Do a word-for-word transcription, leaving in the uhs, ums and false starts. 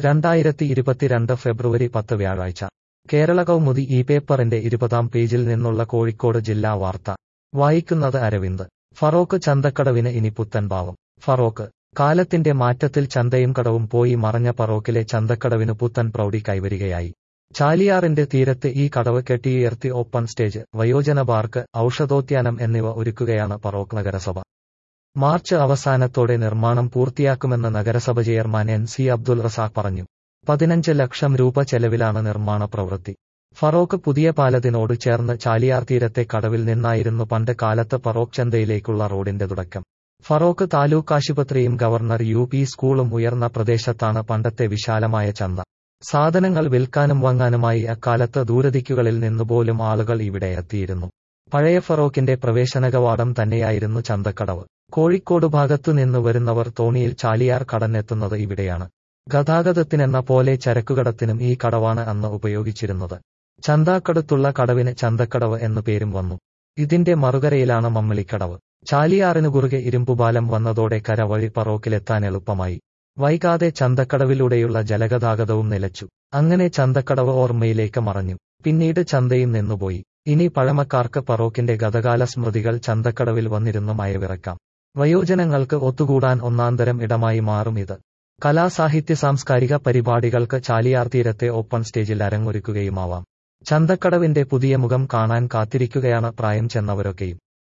രണ്ടായിരത്തി ഇരുപത്തിരണ്ട് ഫെബ്രുവരി പത്ത് വ്യാഴാഴ്ച കേരള കൗമുദി ഈ പേപ്പറിന്റെ ഇരുപതാം പേജിൽ നിന്നുള്ള കോഴിക്കോട് ജില്ലാ വാർത്ത വായിക്കുന്നത് അരവിന്ദ്. ഫറോക്ക് ചന്തക്കടവിന് ഇനി പുത്തൻ ഭാവം. ഫറോക്ക് കാലത്തിന്റെ മാറ്റത്തിൽ ചന്തയും കടവും പോയി മറഞ്ഞ ഫറോക്കിലെ ചന്തക്കടവിന് പുത്തൻ പ്രൗഢി കൈവരികയായി. ചാലിയാറിന്റെ തീരത്ത് ഈ കടവ് കെട്ടിയുയർത്തി ഓപ്പൺ സ്റ്റേജ്, വയോജന പാർക്ക്, ഔഷധോദ്യാനം എന്നിവ ഒരുക്കുകയാണ് ഫറോക്ക് നഗരസഭ. മാർച്ച് അവസാനത്തോടെ നിർമ്മാണം പൂർത്തിയാക്കുമെന്ന് നഗരസഭ chairman N C Abdul Razak പറഞ്ഞു. പതിനഞ്ച് ലക്ഷം രൂപ ചെലവിലാണ് നിർമ്മാണ പ്രവൃത്തി. ഫറോക്ക് പുതിയ പാലത്തിനോട് ചേർന്ന് ചാലിയാർ തീരത്തെ കടവിൽ നിന്നായിരുന്നു പണ്ട് കാലത്ത് ഫറോക്ക് ചന്തയിലേക്കുള്ള റോഡിന്റെ തുടക്കം. ഫറോക്ക് താലൂക്ക് ആശുപത്രിയും ഗവർണർ യു പി സ്കൂളും ഉയർന്ന പ്രദേശത്താണ് പണ്ടത്തെ വിശാലമായ ചന്ത. സാധനങ്ങൾ വിൽക്കാനും വാങ്ങാനുമായി അക്കാലത്ത് ദൂരദിക്കുകളിൽ നിന്നുപോലും ആളുകൾ ഇവിടെ എത്തിയിരുന്നു. പഴയ ഫറോക്കിന്റെ പ്രവേശന കവാടം തന്നെയായിരുന്നു ചന്തക്കടവ്. കോഴിക്കോട് ഭാഗത്തു നിന്ന് വരുന്നവർ തോണിയിൽ ചാലിയാർ കടന്നെത്തുന്നത് ഇവിടെയാണ്. ഗതാഗതത്തിനെന്ന പോലെ ചരക്കുകടത്തിനും ഈ കടവാണ് അന്ന് ഉപയോഗിച്ചിരുന്നത്. ചന്തക്കടുത്തുള്ള കടവിന് ചന്തക്കടവ് എന്നു പേരും വന്നു. ഇതിന്റെ മറുകരയിലാണ് മമ്മളിക്കടവ്. ചാലിയാറിനു കുറുകെ ഇരുമ്പുപാലം വന്നതോടെ കര വഴി ഫറോക്കിലെത്താൻ എളുപ്പമായി. വൈകാതെ ചന്തക്കടവിലൂടെയുള്ള ജലഗതാഗതവും നിലച്ചു. അങ്ങനെ ചന്തക്കടവ് ഓർമ്മയിലേക്ക് മറഞ്ഞു. പിന്നീട് ചന്തയും നിന്നുപോയി. ഇനി പഴമക്കാർക്ക് ഫറോക്കിന്റെ ഗതകാല സ്മൃതികൾ ചന്തക്കടവിൽ വന്നിരുന്നു മയവിറക്കാം. വയോജനങ്ങൾക്ക് ഒത്തുകൂടാൻ ഒന്നാന്തരം ഇടമായി മാറും ഇത്. കലാ സാഹിത്യ സാംസ്കാരിക പരിപാടികൾക്ക് ചാലിയാർ തീരത്തെ ഓപ്പൺ സ്റ്റേജിൽ അരങ്ങൊരുക്കുകയുമാവാം. ചന്തക്കടവിന്റെ പുതിയ മുഖം കാണാൻ കാത്തിരിക്കുകയാണ് പ്രായം ചെന്നവരൊക്കെയും.